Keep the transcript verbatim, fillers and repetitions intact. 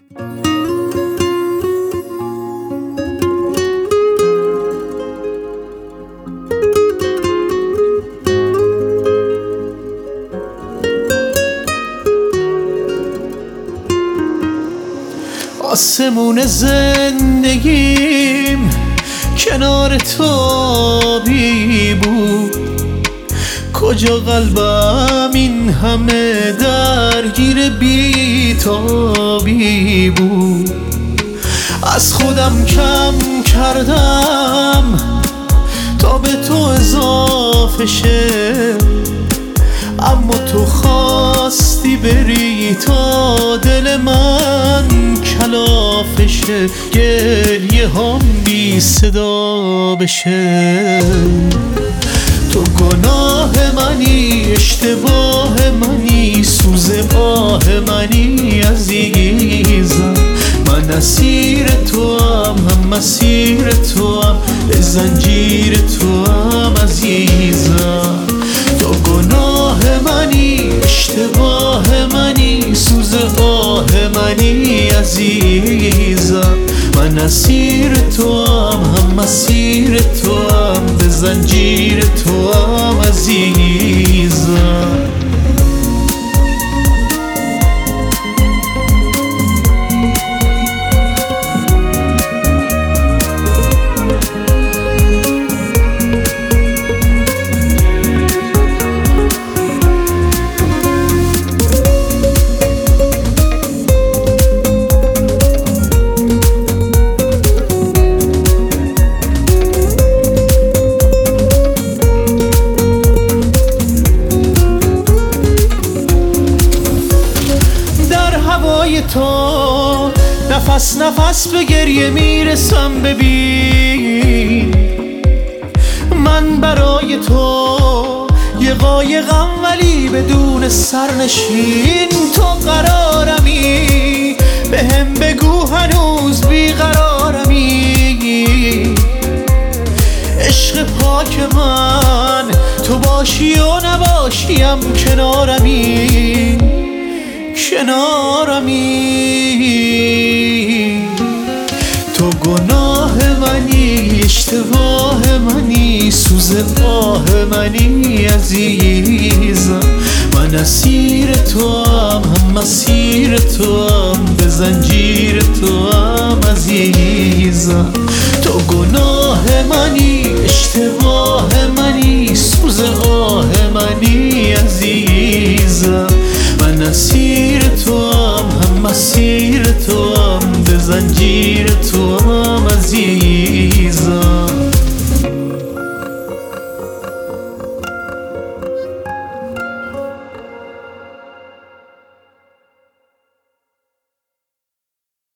آسمون زندگیم کنار تو بی بود، کجا قلبم این همه درگیر بی تابی بود. از خودم کم کردم تا به تو اضافه شه، اما تو خواستی بری تا دل من کلافه شه، گریه هم بی صدا بشه. تو گناه منی، اشتباه منی، سوز آه منی عزیزم. من اسیر تو هم هم مسیر تو هم به زنجیر تو هم عزیزم. تو گناه منی، اشتباه منی، سوز آه منی عزیزم. من اسیر تو هم هم مسیر تو هم به زنجیر تو هم عزیزم. تو نفس نفس به گریه میرسم، ببین من برای تو یه قایقم ولی بدون سرنشین. تو قرارمی به هم بگو هنوز بیقرارمی، عشق پاک من تو باشی و نباشیم کنارمی کنارمی. تو گناه منی، اشتباه منی، سوز آه منی عزیزم. من اسیر تو هم هم مسیر تو هم به زنجیر تو هم عزیزم. تو گناه منی، اشتباه منی، سوز آه منی عزیزم. من اسیر تو هم هم مسیر تو هم به زنجیر تو هم